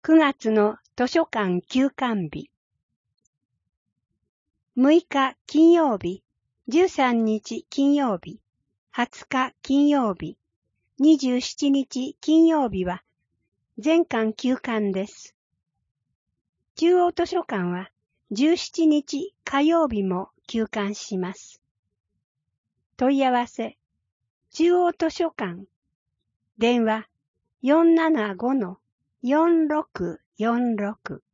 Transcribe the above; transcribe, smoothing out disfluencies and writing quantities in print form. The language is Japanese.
9月の図書館休館日。6日金曜日、13日金曜日、20日金曜日、27日金曜日は全館休館です。中央図書館は17日火曜日も休館します。問い合わせ、中央図書館、電話475-4646